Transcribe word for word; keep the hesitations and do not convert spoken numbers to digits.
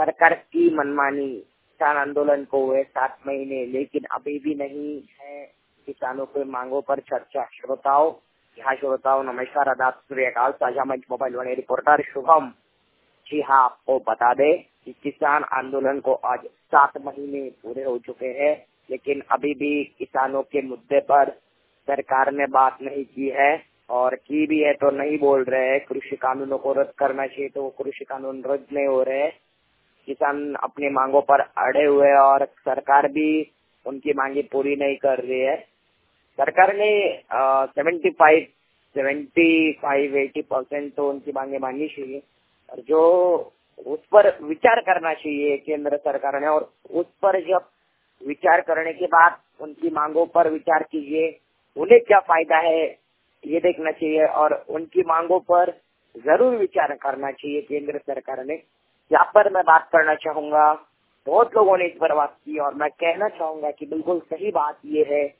सरकार की मनमानी, किसान आंदोलन को हुए सात महीने लेकिन अभी भी नहीं है किसानों के मांगों पर चर्चा। श्रोताओं, यहाँ श्रोताओं नमस्कार, आदाब, सूर्यकाल, साझा मंच मोबाइल वाले रिपोर्टर शुभम। जी हाँ, आपको बता दे कि किसान आंदोलन को आज सात महीने पूरे हो चुके हैं, लेकिन अभी भी किसानों के मुद्दे पर सरकार ने बात नहीं की है, और की भी है तो नहीं बोल रहे हैं। कृषि कानूनों को रद्द करना चाहिए तो वो कृषि कानून रद्द नहीं हो रहे। किसान अपनी मांगों पर अड़े हुए हैं और सरकार भी उनकी मांगे पूरी नहीं कर रही है। सरकार ने seventy five seventy five eighty percent तो उनकी मांगे माननी चाहिए, और जो उस पर विचार करना चाहिए केंद्र सरकार ने, और उस पर जब विचार करने के बाद उनकी मांगों पर विचार कीजिए, उन्हें क्या फायदा है ये देखना चाहिए, और उनकी मांगों पर जरूर विचार करना चाहिए केंद्र सरकार ने। यहाँ पर मैं बात करना चाहूंगा, बहुत लोगों ने इस पर बात की और मैं कहना चाहूंगा कि बिल्कुल सही बात ये है